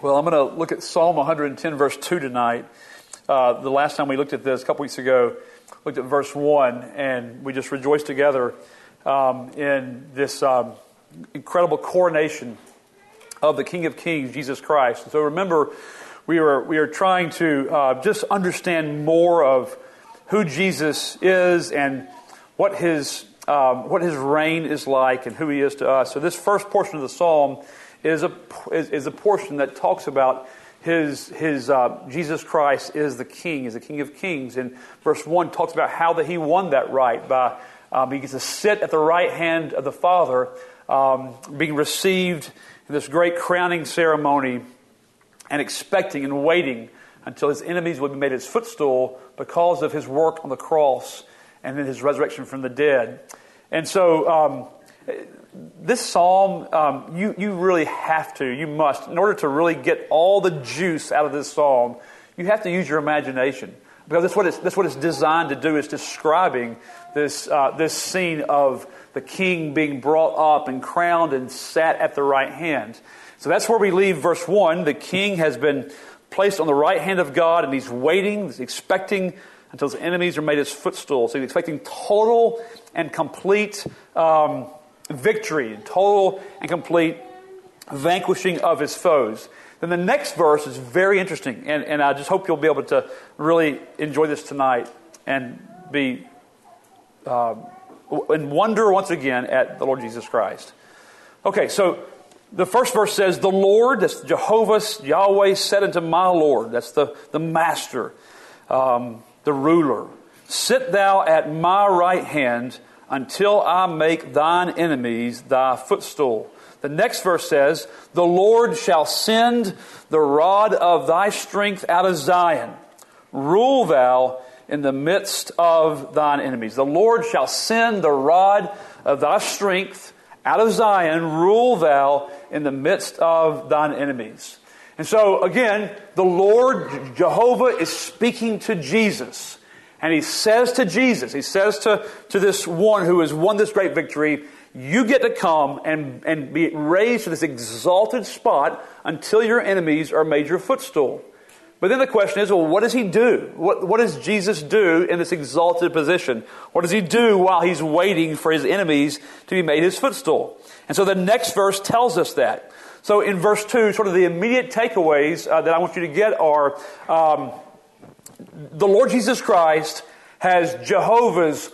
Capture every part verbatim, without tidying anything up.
Well, I'm going to look at Psalm one ten, verse two tonight. Uh, the last time we looked at this, a couple weeks ago, looked at verse one, and we just rejoiced together um, in this um, incredible coronation of the King of Kings, Jesus Christ. So remember, we are we are trying to uh, just understand more of who Jesus is and what his um, what his reign is like and who he is to us. So this first portion of the psalm is a is, is a portion that talks about his his uh, Jesus Christ is the King, is the King of Kings. And verse one talks about how that he won that right by um, he gets to sit at the right hand of the Father, um, being received in this great crowning ceremony, and expecting and waiting until his enemies would be made his footstool because of his work on the cross and then his resurrection from the dead. And so um, this psalm, um, you, you really have to, you must, in order to really get all the juice out of this psalm, you have to use your imagination. Because that's what it's, that's what it's designed to do, is describing this, uh, this scene of the king being brought up and crowned and sat at the right hand. So that's where we leave verse one. The king has been placed on the right hand of God, and he's waiting, he's expecting until his enemies are made his footstool. So he's expecting total and complete um, victory, total and complete vanquishing of his foes. Then the next verse is very interesting, and, and I just hope you'll be able to really enjoy this tonight and be uh, and wonder once again at the Lord Jesus Christ. Okay, so the first verse says, "The Lord," that's Jehovah, Yahweh, said unto my Lord, that's the, the master, um, the ruler, "Sit thou at my right hand until I make thine enemies thy footstool." The next verse says, "The Lord shall send the rod of thy strength out of Zion. Rule thou in the midst of thine enemies." The Lord shall send the rod of thy strength out of Zion. Rule thou in the midst of thine enemies. And so, again, the Lord, Jehovah, is speaking to Jesus. And he says to Jesus, he says to, to this one who has won this great victory, you get to come and, and be raised to this exalted spot until your enemies are made your footstool. But then the question is, well, what does he do? What, what does Jesus do in this exalted position? What does he do while he's waiting for his enemies to be made his footstool? And so the next verse tells us that. So in verse two, sort of the immediate takeaways uh, that I want you to get are, um, the Lord Jesus Christ has Jehovah's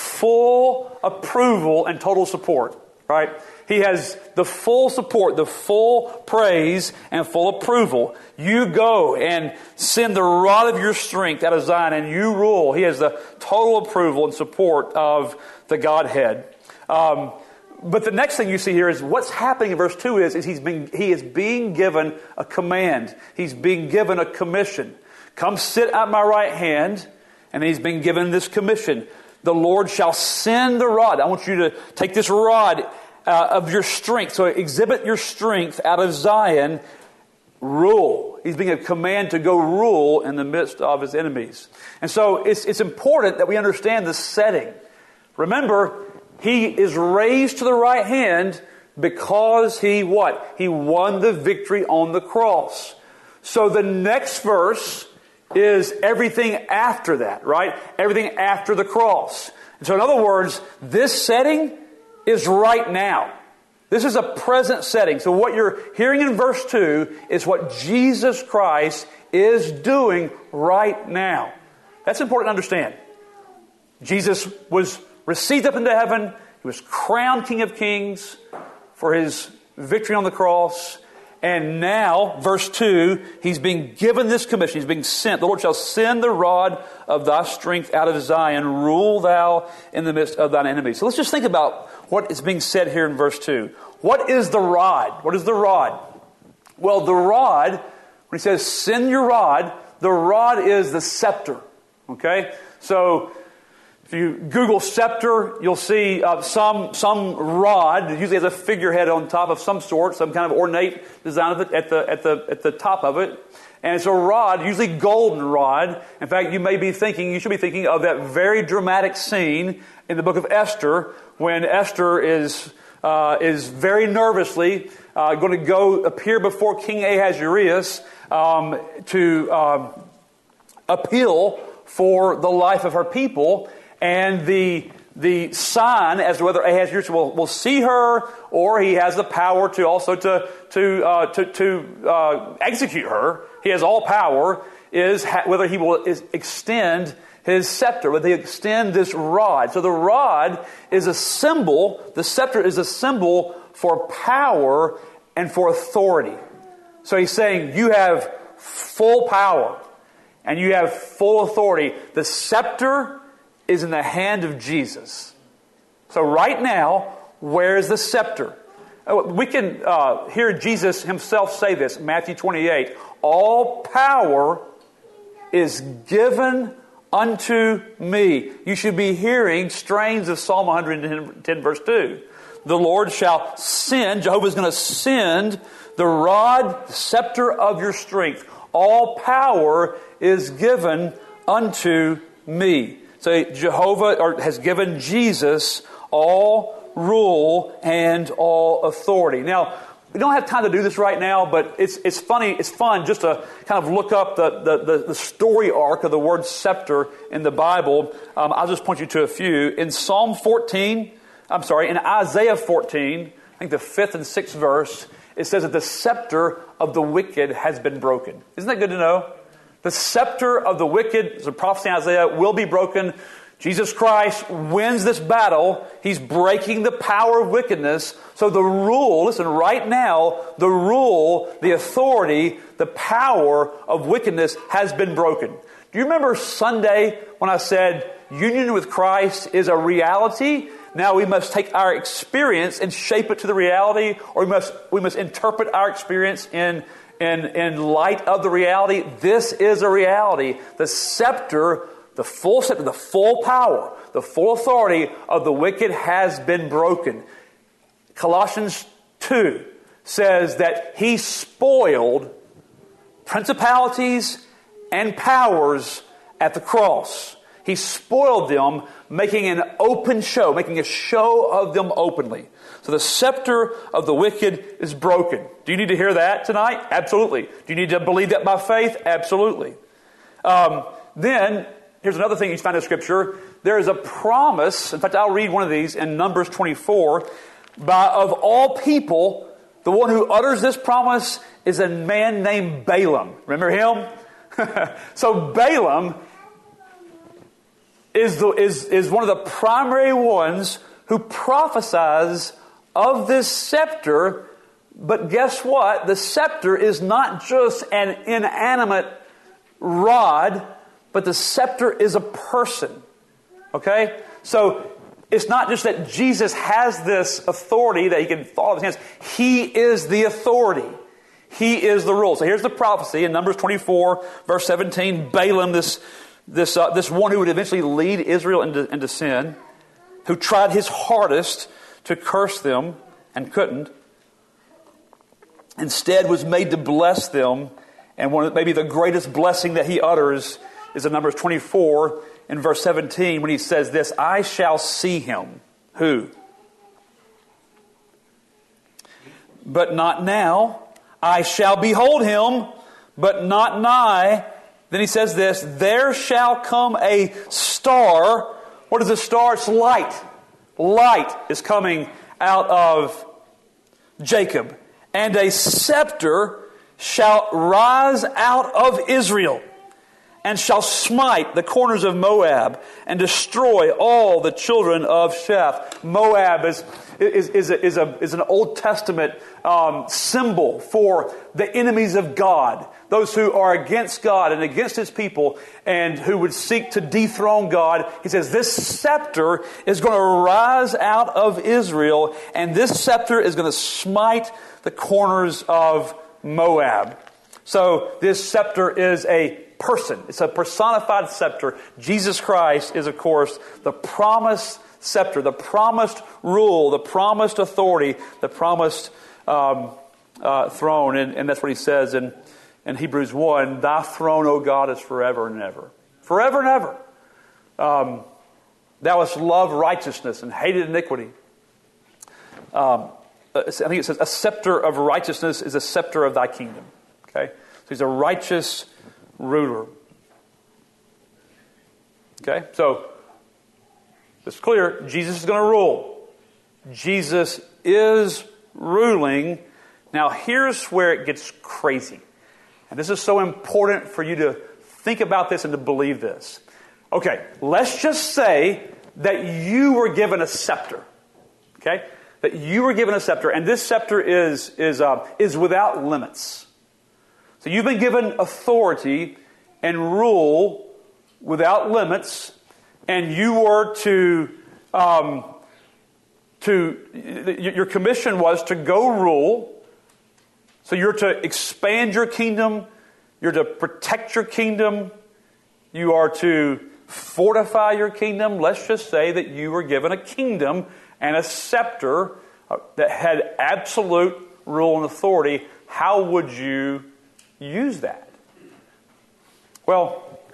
full approval and total support, right? He has the full support, the full praise, and full approval. You go and send the rod of your strength out of Zion, and you rule. He has the total approval and support of the Godhead. Um, but the next thing you see here is what's happening in verse two is, is he's been, he is being given a command. He's being given a commission. Come sit at my right hand, and he's been given this commission. The Lord shall send the rod. I want you to take this rod uh, of your strength. So exhibit your strength out of Zion. Rule. He's being a command to go rule in the midst of his enemies. And so it's, it's important that we understand the setting. Remember, he is raised to the right hand because he what? He won the victory on the cross. So the next verse is everything after that, right? Everything after the cross. And so in other words, this setting is right now. This is a present setting. So what you're hearing in verse two is what Jesus Christ is doing right now. That's important to understand. Jesus was received up into heaven. He was crowned King of Kings for his victory on the cross. And now, verse two, he's being given this commission. He's being sent. The Lord shall send the rod of thy strength out of Zion. Rule thou in the midst of thine enemies. So let's just think about what is being said here in verse two. What is the rod? What is the rod? Well, the rod, when he says send your rod, the rod is the scepter. Okay? So if you Google scepter, you'll see uh, some some rod. It usually has a figurehead on top of some sort, some kind of ornate design at the at the at the, at the top of it. And it's a rod, usually golden rod. In fact, you may be thinking, you should be thinking of that very dramatic scene in the book of Esther when Esther is uh, is very nervously uh, going to go appear before King Ahasuerus um, to um, appeal for the life of her people. And the the sign as to whether Ahasuerus will, will see her, or he has the power to also to to uh, to, to uh, execute her. He has all power. Is ha- whether he will is extend his scepter, whether he extend this rod. So the rod is a symbol. The scepter is a symbol for power and for authority. So he's saying you have full power and you have full authority. The scepter is in the hand of Jesus. So right now, where is the scepter? We can uh, hear Jesus himself say this, Matthew twenty-eight. All power is given unto me. You should be hearing strains of Psalm one hundred ten verse two. The Lord shall send, Jehovah is going to send the rod, the scepter of your strength. All power is given unto me. So Jehovah or, has given Jesus all rule and all authority. Now, we don't have time to do this right now, but it's it's funny, it's fun just to kind of look up the, the, the, the story arc of the word scepter in the Bible. Um, I'll just point you to a few. In Psalm fourteen, I'm sorry, in Isaiah fourteen, I think the fifth and sixth verse, it says that the scepter of the wicked has been broken. Isn't that good to know? The scepter of the wicked, the prophecy in Isaiah, will be broken. Jesus Christ wins this battle. He's breaking the power of wickedness. So the rule, listen, right now, the rule, the authority, the power of wickedness has been broken. Do you remember Sunday when I said union with Christ is a reality? Now we must take our experience and shape it to the reality, or we must we must interpret our experience in in in light of the reality. This is a reality. The scepter, the full scepter, the full power, the full authority of the wicked has been broken. Colossians two says that he spoiled principalities and powers at the cross. He spoiled them, making an open show, making a show of them openly. So the scepter of the wicked is broken. Do you need to hear that tonight? Absolutely. Do you need to believe that by faith? Absolutely. Um, then, here's another thing you find in Scripture. There is a promise. In fact, I'll read one of these in Numbers twenty-four. By, of all people, the one who utters this promise is a man named Balaam. Remember him? So Balaam is, the, is, is one of the primary ones who prophesies of this scepter. But guess what? The scepter is not just an inanimate rod, but the scepter is a person. Okay? So it's not just that Jesus has this authority that he can fall out of his hands. He is the authority. He is the rule. So here's the prophecy in Numbers twenty-four, verse seventeen. Balaam, this this uh, this one who would eventually lead Israel into, into sin, who tried his hardest to curse them and couldn't, instead was made to bless them. And one of, maybe the greatest blessing that he utters is in Numbers twenty-four, in verse seventeen, when he says this, I shall see him. Who? But not now. I shall behold him, but not nigh. Then he says this, there shall come a star. What is a star? It's light. Light is coming out of Jacob. And a scepter shall rise out of Israel, and shall smite the corners of Moab, and destroy all the children of Sheth. Moab is is is a, is, a, is an Old Testament um, symbol for the enemies of God, those who are against God and against His people, and who would seek to dethrone God. He says this scepter is going to rise out of Israel, and this scepter is going to smite the corners of Moab. So this scepter is a person. It's a personified scepter. Jesus Christ is, of course, the promised scepter, the promised rule, the promised authority, the promised um, uh, throne. And, and that's what he says in, in Hebrews one, thy throne, O God, is forever and ever. Forever and ever. Um, thou hast loved righteousness and hated iniquity. Um, I think it says, a scepter of righteousness is a scepter of thy kingdom. Okay? So he's a righteous ruler. Okay? So, it's clear, Jesus is going to rule. Jesus is ruling. Now, here's where it gets crazy. And this is so important for you to think about this and to believe this. Okay, let's just say that you were given a scepter. Okay? That you were given a scepter, and this scepter is, is, uh, is without limits. So you've been given authority and rule without limits, and you were to, um, to, your commission was to go rule. So you're to expand your kingdom, you're to protect your kingdom, you are to fortify your kingdom. Let's just say that you were given a kingdom and a scepter that had absolute rule and authority. How would you use that? Well,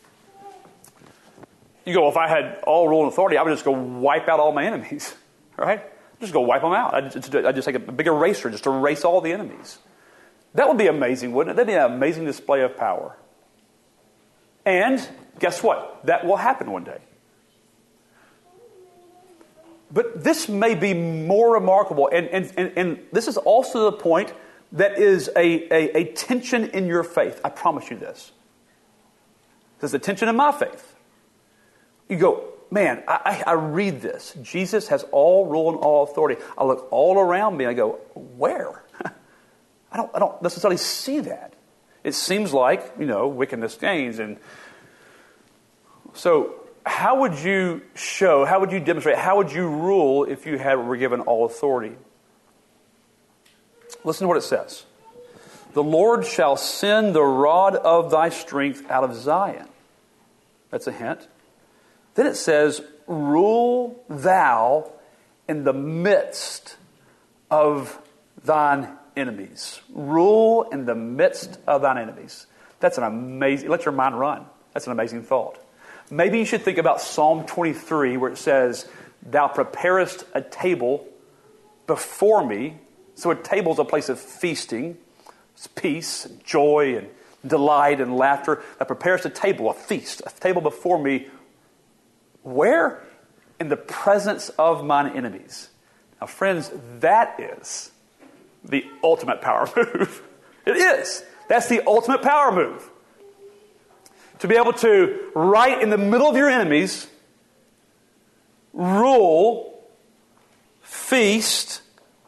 you go, if I had all rule and authority, I would just go wipe out all my enemies, right? Just go wipe them out. I'd just, I'd just take a big eraser, just erase all the enemies. That would be amazing, wouldn't it? That'd be an amazing display of power. And guess what? That will happen one day. But this may be more remarkable, and, and, and, and this is also the point that is a, a, a tension in your faith. I promise you this. There's a tension in my faith. You go, man, I, I read this. Jesus has all rule and all authority. I look all around me and I go, where? I don't, I don't necessarily see that. It seems like, you know, wickedness gains. And so how would you show, how would you demonstrate, how would you rule if you had were given all authority? Listen to what it says. The Lord shall send the rod of thy strength out of Zion. That's a hint. Then it says, rule thou in the midst of thine enemies. Rule in the midst of thine enemies. That's an amazing, let your mind run. That's an amazing thought. Maybe you should think about Psalm twenty-three where it says, thou preparest a table before me. So a table is a place of feasting. It's peace, and joy, and delight, and laughter. Thou preparest a table, a feast, a table before me. Where? In the presence of mine enemies. Now, friends, that is the ultimate power move. It is. That's the ultimate power move. To be able to, right in the middle of your enemies, rule, feast,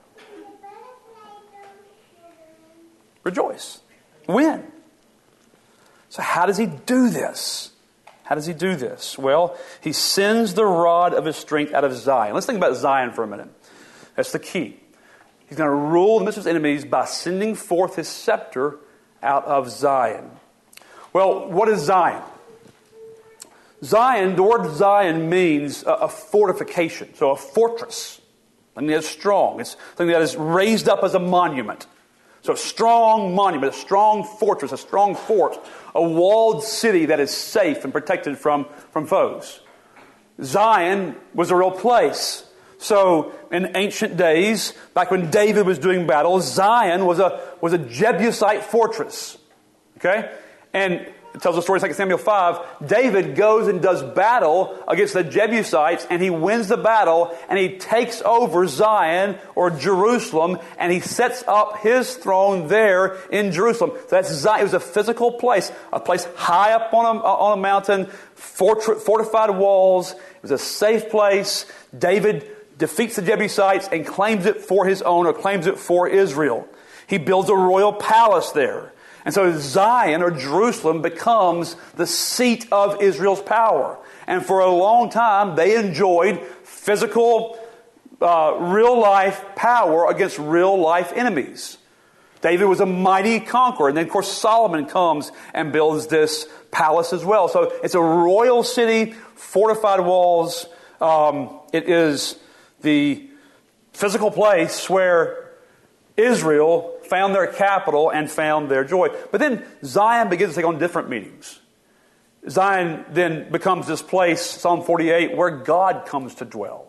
rejoice, win. So how does he do this? How does he do this? Well, he sends the rod of his strength out of Zion. Let's think about Zion for a minute. That's the key. He's going to rule the midst of his enemies by sending forth his scepter out of Zion. Well, what is Zion? Zion, the word Zion means a, a fortification, so a fortress. Something that is strong. It's something that is raised up as a monument. So a strong monument, a strong fortress, a strong fort, a walled city that is safe and protected from, from foes. Zion was a real place. So in ancient days, back when David was doing battle, Zion was a was a Jebusite fortress. Okay? And it tells the story in Second Samuel five. David goes and does battle against the Jebusites, and he wins the battle, and he takes over Zion or Jerusalem, and he sets up his throne there in Jerusalem. So that's Zion. It was a physical place, a place high up on a, on a mountain, fortified walls. It was a safe place. David defeats the Jebusites and claims it for his own, or claims it for Israel. He builds a royal palace there. And so Zion, or Jerusalem, becomes the seat of Israel's power. And for a long time, they enjoyed physical, uh, real-life power against real-life enemies. David was a mighty conqueror. And then, of course, Solomon comes and builds this palace as well. So it's a royal city, fortified walls. Um, it is the physical place where Israel found their capital and found their joy. But then Zion begins to take on different meanings. Zion then becomes this place, Psalm forty-eight, where God comes to dwell.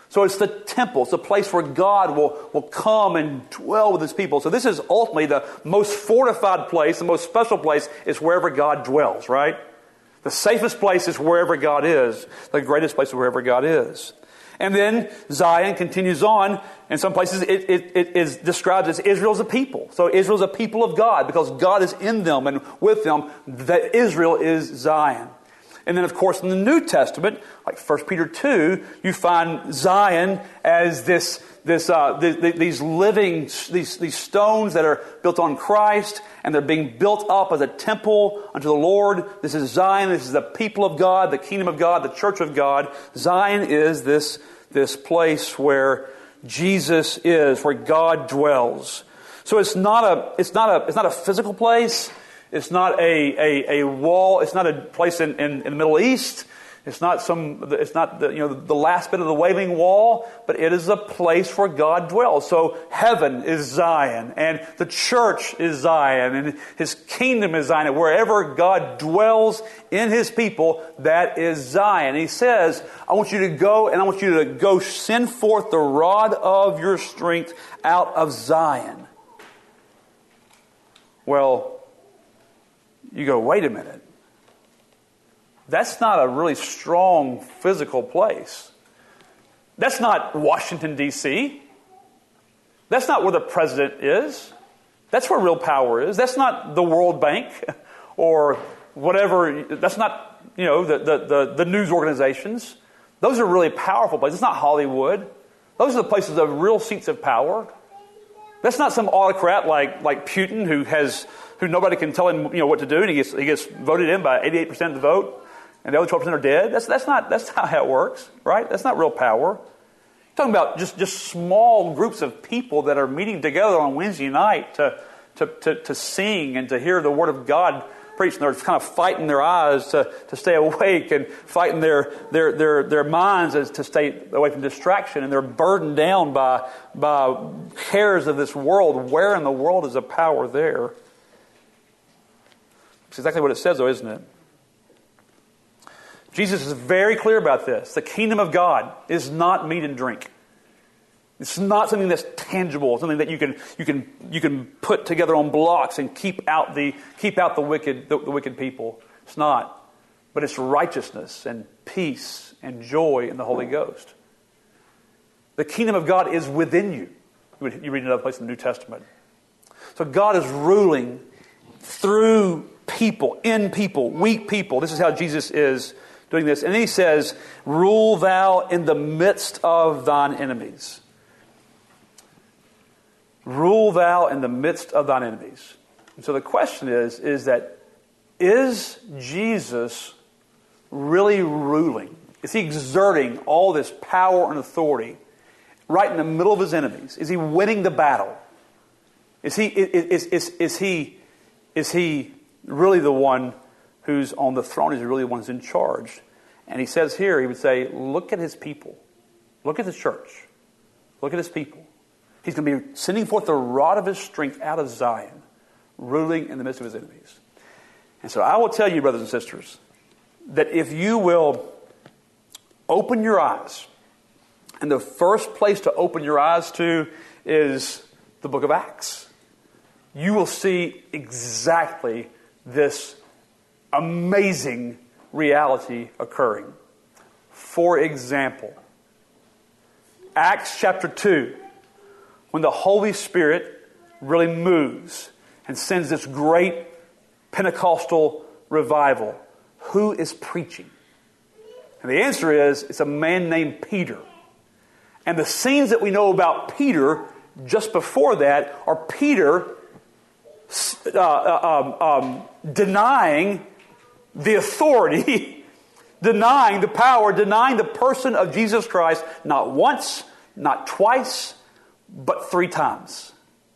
So it's the temple. It's the place where God will, will come and dwell with his people. So this is ultimately the most fortified place, the most special place is wherever God dwells, right? The safest place is wherever God is. The greatest place is wherever God is. And then Zion continues on. In some places it, it, it is described as Israel's a people. So Israel's a people of God because God is in them and with them. That Israel is Zion. And then, of course, in the New Testament, like First Peter two, you find Zion as this, this, uh, the, the, these living, these, these stones that are built on Christ, and they're being built up as a temple unto the Lord. This is Zion. This is the people of God, the kingdom of God, the church of God. Zion is this, this place where Jesus is, where God dwells. So it's not a, it's not a, it's not a physical place. It's not a, a, a wall. It's not a place in, in, in the Middle East. It's not some. It's not the, you know the last bit of the Wailing Wall, but it is a place where God dwells. So heaven is Zion, and the church is Zion, and His kingdom is Zion. And wherever God dwells in His people, that is Zion. And He says, "I want you to go, and I want you to go send forth the rod of your strength out of Zion." Well, you go, wait a minute. That's not a really strong physical place. That's not Washington, D C That's not where the president is. That's where real power is. That's not the World Bank or whatever. That's not, you know, the, the, the, the news organizations. Those are really powerful places. It's not Hollywood. Those are the places of real seats of power. That's not some autocrat like, like Putin who has who nobody can tell him, you know, what to do, and he gets he gets voted in by eighty-eight percent of the vote, and the other twelve percent are dead. That's that's not that's not how it works, right? That's not real power. You're talking about just, just small groups of people that are meeting together on Wednesday night to to, to to sing and to hear the Word of God preached. And they're kind of fighting their eyes to, to stay awake and fighting their their their their minds as to stay away from distraction, and they're burdened down by by cares of this world. Where in the world is the power there? It's exactly what it says, though, isn't it? Jesus is very clear about this. The kingdom of God is not meat and drink. It's not something that's tangible, something that you can you can you can put together on blocks and keep out the keep out the wicked the, the wicked people. It's not. But it's righteousness and peace and joy in the Holy Ghost. The kingdom of God is within you. You read another place in the New Testament. So God is ruling through people, in people, weak people. This is how Jesus is doing this. And then He says, "Rule thou in the midst of thine enemies." Rule thou in the midst of thine enemies. And so the question is, is that, is Jesus really ruling? Is He exerting all this power and authority right in the middle of His enemies? Is He winning the battle? Is He, is, is, is He, is He really the one who's on the throne? Is He really the one who's in charge? And He says here, He would say, look at His people. Look at the church. Look at His people. He's going to be sending forth the rod of His strength out of Zion, ruling in the midst of His enemies. And so I will tell you, brothers and sisters, that if you will open your eyes, and the first place to open your eyes to is the book of Acts, you will see exactly this amazing reality occurring. For example, Acts chapter two, when the Holy Spirit really moves and sends this great Pentecostal revival, who is preaching? And the answer is, it's a man named Peter. And the scenes that we know about Peter just before that are Peter uh, um, um, denying the authority, denying the power, denying the person of Jesus Christ, not once, not twice, but three times.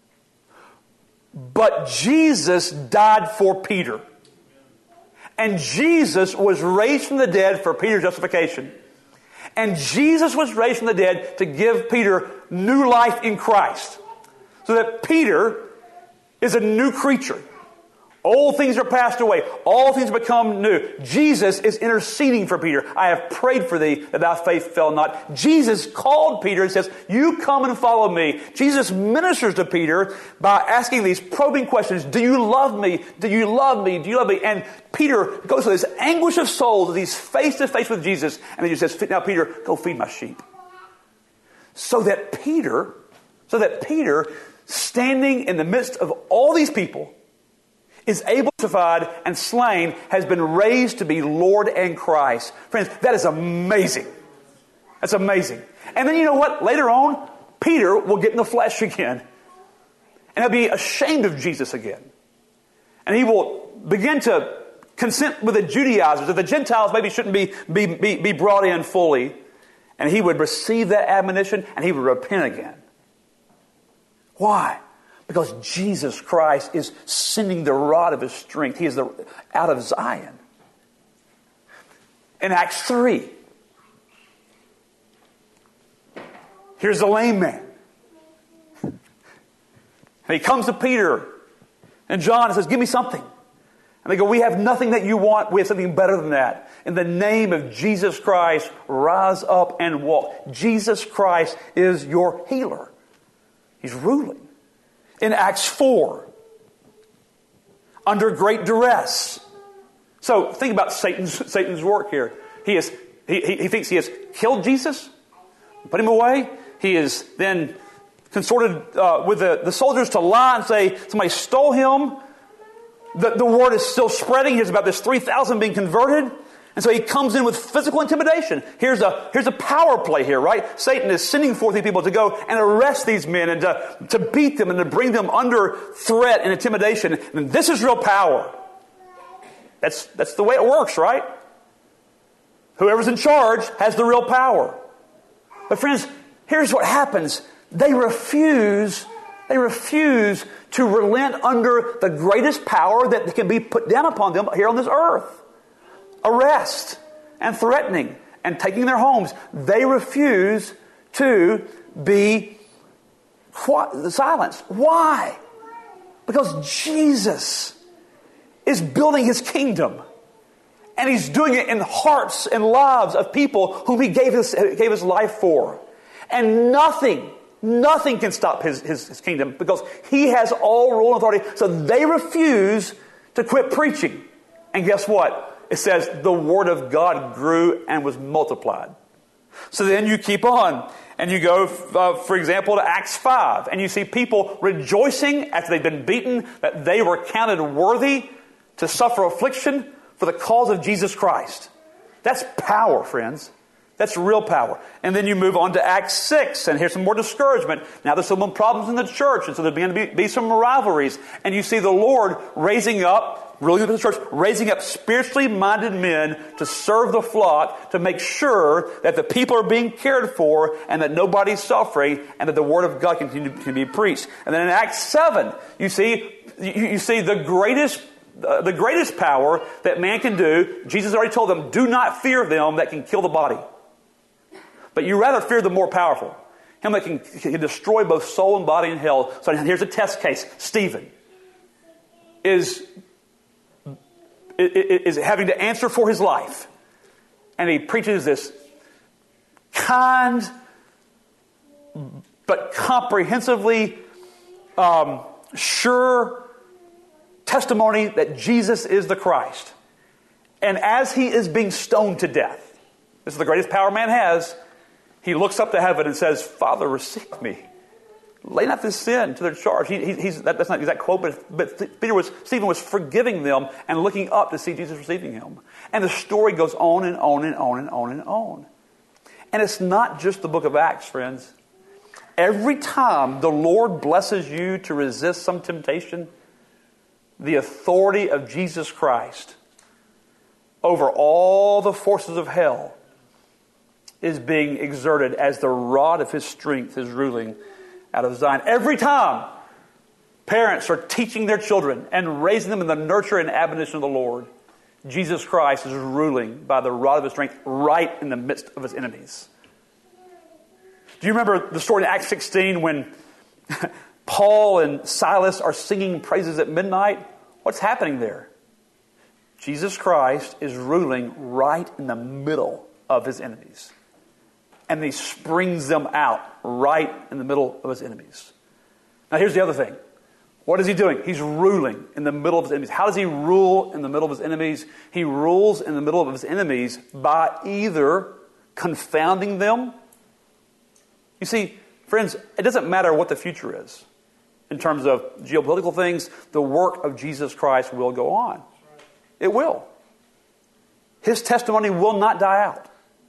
But Jesus died for Peter. And Jesus was raised from the dead for Peter's justification. And Jesus was raised from the dead to give Peter new life in Christ. So that Peter is a new creature. Old things are passed away. All things become new. Jesus is interceding for Peter. I have prayed for thee that thy faith fail not. Jesus called Peter and says, you come and follow me. Jesus ministers to Peter by asking these probing questions. Do you love me? Do you love me? Do you love me? And Peter goes through this anguish of soul as he's face to face with Jesus. And then he says, now Peter, go feed my sheep. So that Peter, so that Peter, standing in the midst of all these people, is able, crucified and slain, has been raised to be Lord and Christ. Friends, that is amazing. That's amazing. And then you know what? Later on, Peter will get in the flesh again. And he'll be ashamed of Jesus again. And he will begin to consent with the Judaizers that the Gentiles maybe shouldn't be, be, be, be brought in fully. And he would receive that admonition and he would repent again. Why? Because Jesus Christ is sending the rod of his strength. He is the, out of Zion. In Acts three, here's the lame man. And he comes to Peter and John and says, give me something. And they go, we have nothing that you want. We have something better than that. In the name of Jesus Christ, rise up and walk. Jesus Christ is your healer. He's ruling. In Acts four, under great duress. So think about Satan's Satan's work here. He is he, he thinks he has killed Jesus, put him away. He is then consorted uh, with the, the soldiers to lie and say somebody stole him. The, the word is still spreading. Here's about this three thousand being converted. And so he comes in with physical intimidation. Here's a, here's a power play here, right? Satan is sending forth these people to go and arrest these men and to, to beat them and to bring them under threat and intimidation. And this is real power. That's, that's the way it works, right? Whoever's in charge has the real power. But friends, here's what happens. They refuse, they refuse to relent under the greatest power that can be put down upon them here on this earth. Arrest and threatening and taking their homes. They refuse to be silenced. Why? Because Jesus is building his kingdom. And he's doing it in hearts and lives of people whom he gave his, gave his life for. And nothing, nothing can stop his, his, his kingdom because he has all rule and authority. So they refuse to quit preaching. And guess what? It says the word of God grew and was multiplied. So then you keep on and you go, uh, for example, to Acts five. And you see people rejoicing after they've been beaten that they were counted worthy to suffer affliction for the cause of Jesus Christ. That's power, friends. That's real power. And then you move on to Acts six, and here's some more discouragement. Now there's some problems in the church, and so there's going to be, be some rivalries. And you see the Lord raising up, ruling the church, raising up spiritually minded men to serve the flock, to make sure that the people are being cared for, and that nobody's suffering, and that the Word of God can, can be preached. And then in Acts seven, you see, you, you see the greatest Uh, the greatest power that man can do. Jesus already told them, do not fear them that can kill the body. But you rather fear the more powerful. Him that can, can destroy both soul and body in hell. So here's a test case. Stephen is, is having to answer for his life. And he preaches this kind but comprehensively um, sure testimony that Jesus is the Christ. And as he is being stoned to death, this is the greatest power man has, he looks up to heaven and says, Father, receive me. Lay not this sin to their charge. He, he, he's, that, that's not the exact quote, but, but Peter was, Stephen was forgiving them and looking up to see Jesus receiving him. And the story goes on and on and on and on and on. And it's not just the book of Acts, friends. Every time the Lord blesses you to resist some temptation, the authority of Jesus Christ over all the forces of hell is being exerted as the rod of his strength is ruling out of Zion. Every time parents are teaching their children and raising them in the nurture and admonition of the Lord, Jesus Christ is ruling by the rod of his strength right in the midst of his enemies. Do you remember the story in Acts sixteen when Paul and Silas are singing praises at midnight? What's happening there? Jesus Christ is ruling right in the middle of his enemies. And he springs them out right in the middle of his enemies. Now here's the other thing. What is he doing? He's ruling in the middle of his enemies. How does he rule in the middle of his enemies? He rules in the middle of his enemies by either confounding them. You see, friends, it doesn't matter what the future is. In terms of geopolitical things, the work of Jesus Christ will go on. It will. His testimony will not die out.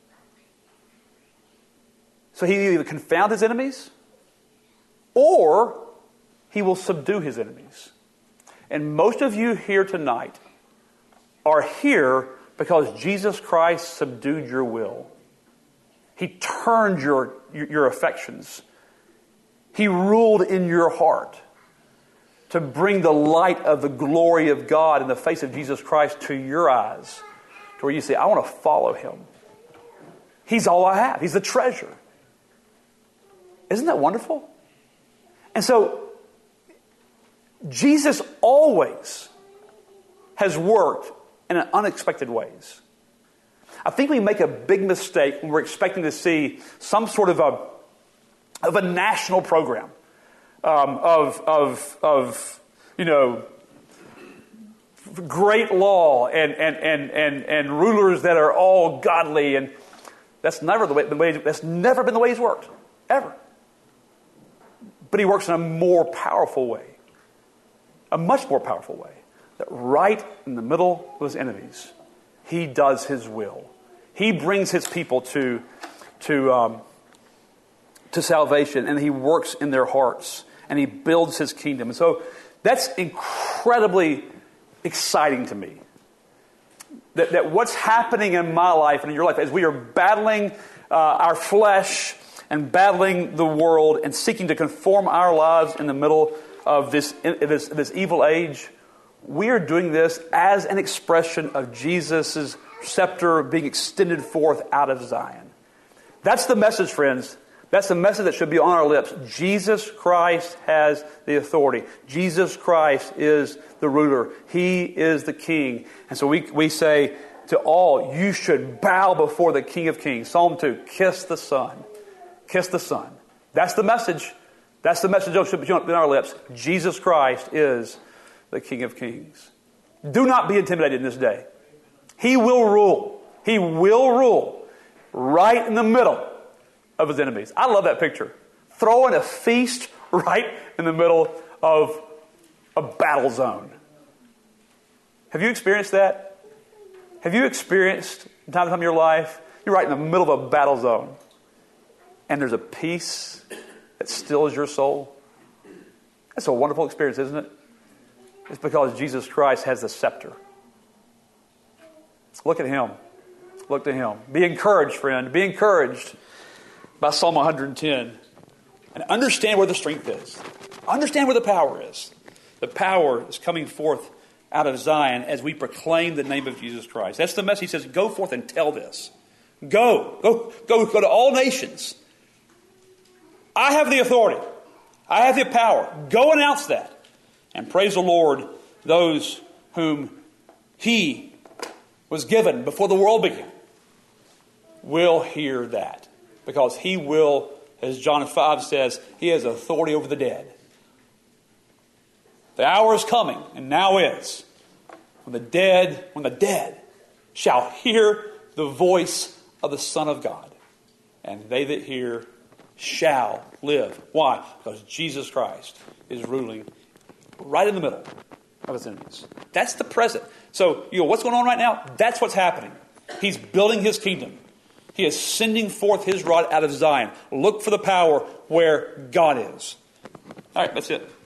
So he either confound his enemies, or he will subdue his enemies. And most of you here tonight are here because Jesus Christ subdued your will. He turned your, your affections. He ruled in your heart to bring the light of the glory of God in the face of Jesus Christ to your eyes, to where you say, I want to follow him. He's all I have. He's the treasure. Isn't that wonderful? And so, Jesus always has worked in unexpected ways. I think we make a big mistake when we're expecting to see some sort of a of a national program um, of of of you know great law and and and and and rulers that are all godly, and that's never the way, the way that's never been the way he's worked ever. But he works in a more powerful way, a much more powerful way. That right in the middle of his enemies, he does his will. He brings his people to to um, to salvation, and he works in their hearts, and he builds his kingdom. And so that's incredibly exciting to me. That, that what's happening in my life and in your life as we are battling uh, our flesh and battling the world and seeking to conform our lives in the middle of this, this, this evil age, we are doing this as an expression of Jesus' scepter being extended forth out of Zion. That's the message, friends. That's the message that should be on our lips. Jesus Christ has the authority. Jesus Christ is the ruler. He is the king. And so we, we say to all, you should bow before the King of Kings. Psalm two, kiss the Son. Kiss the Son. That's the message. That's the message that should be on our lips. Jesus Christ is the King of Kings. Do not be intimidated in this day. He will rule. He will rule right in the middle of his enemies. I love that picture. Throwing a feast right in the middle of a battle zone. Have you experienced that? Have you experienced in time to time in your life, you're right in the middle of a battle zone, and there's a peace that stills your soul? That's a wonderful experience, isn't it? It's because Jesus Christ has the scepter. Look at him. Look to him. Be encouraged, friend. Be encouraged by Psalm one hundred ten. And understand where the strength is. Understand where the power is. The power is coming forth out of Zion as we proclaim the name of Jesus Christ. That's the message. He says, go forth and tell this. Go. Go, go, go to all nations. I have the authority. I have the power. Go announce that. And praise the Lord, those whom he was given before the world began will hear that. Because he will, as John five says, he has authority over the dead. The hour is coming, and now is, when the dead, when the dead shall hear the voice of the Son of God. And they that hear shall live. Why? Because Jesus Christ is ruling right in the middle of his enemies. That's the present. So, you know, what's going on right now? That's what's happening. He's building his kingdom. He is sending forth his rod out of Zion. Look for the power where God is. All right, that's it.